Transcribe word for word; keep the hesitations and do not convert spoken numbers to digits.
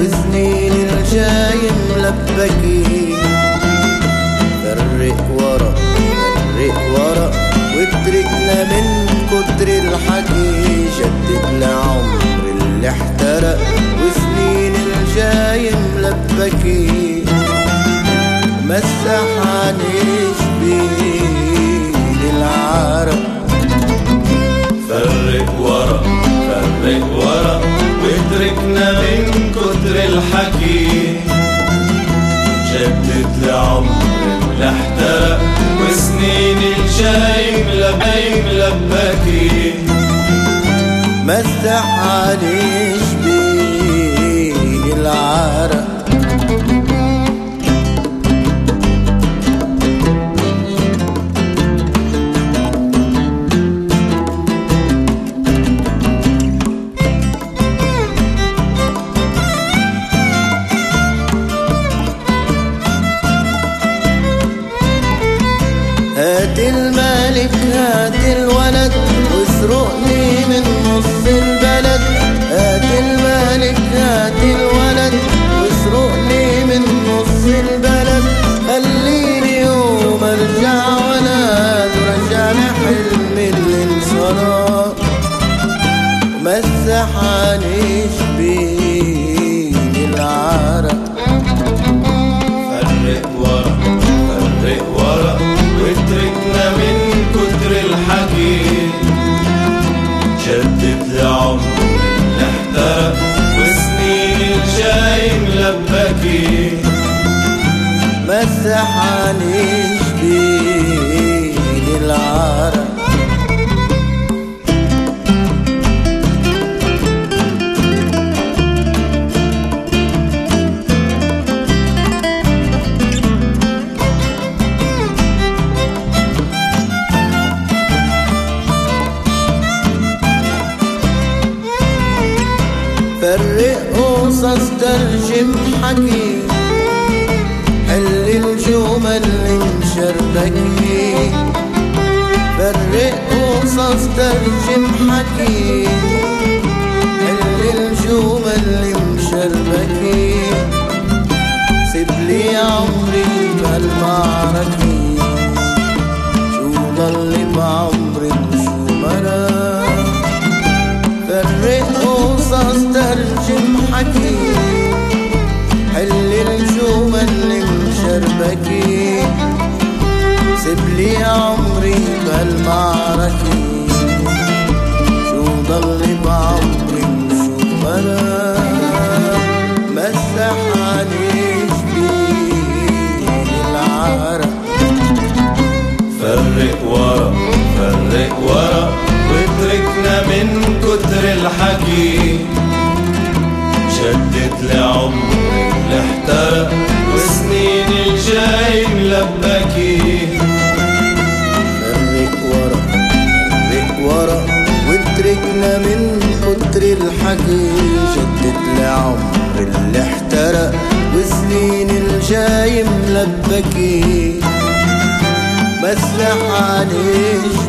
وسنين الجاي ملبكي. فرق ورا فرق ورا واتركنا من كتر الحكي. جدد لعمر اللي احترق وسنين الجاي ملبكي. مسح عنيش بين العرق. فرق ورا فرق ورا واتركنا من كتر الحكي. جدد لعمر اللي احترق وسنين الجاي ملبكي. مسح عنيش بين العرق. هات الملك هات الولد واسرقني من نص البلد. هات الملك هات الولد واسرقني من نص البلد. خليني يوم ارجع ولا ترجع لحلم اللي انصرف. مسح عنيش بين العرق. فرق ورا فرق ورا واتركنا من كتر الحكي. جدد لعمر اللي احترق وسنين الجاي ملبكي. مسح عنيش بين العرق. فرق قصص ترجم حكي. حل الجمل مشربكي. فرق قصص ترجم حكي. حل الجمل مشربكي. سيبلي عمري بهالمعركة. شو ضل بعمري وشو مرق. فرق قصص ترجم حكي. حل الجمل مشربكي. سيبلي عمري بهالمعركة. شو ضل بعمري وشو مرق. مسح عنيش بين العرق. فرق ورا فرق ورا واتركنا من كتر الحكي. جدد لعمر اللي احترق وسنين الجاي ملبكي. فرق ورا فرق ورا واتركنا من كتر الحكي. جدد لعمر اللي احترق وسنين الجاي ملبكي. مسح عنيش